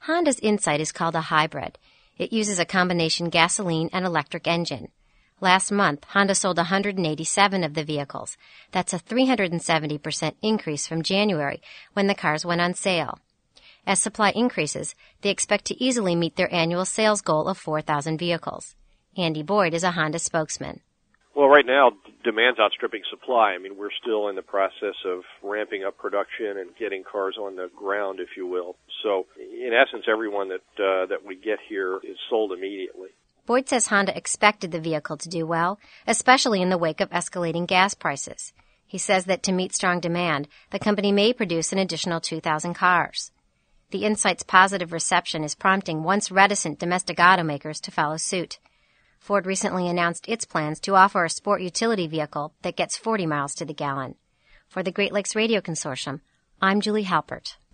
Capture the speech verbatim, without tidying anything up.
Honda's Insight is called a hybrid. It uses a combination gasoline and electric engine. Last month, Honda sold one hundred eighty-seven of the vehicles. That's a three hundred seventy percent increase from January, when the cars went on sale. As supply increases, they expect to easily meet their annual sales goal of four thousand vehicles. Andy Boyd is a Honda spokesman. Well, right now, demand's outstripping supply. I mean, we're still in the process of ramping up production and getting cars on the ground, if you will. So, in essence, everyone that uh, that we get here is sold immediately. Boyd says Honda expected the vehicle to do well, especially in the wake of escalating gas prices. He says that to meet strong demand, the company may produce an additional two thousand cars. The Insight's positive reception is prompting once reticent domestic automakers to follow suit. Ford recently announced its plans to offer a sport utility vehicle that gets forty miles to the gallon. For the Great Lakes Radio Consortium, I'm Julie Halpert.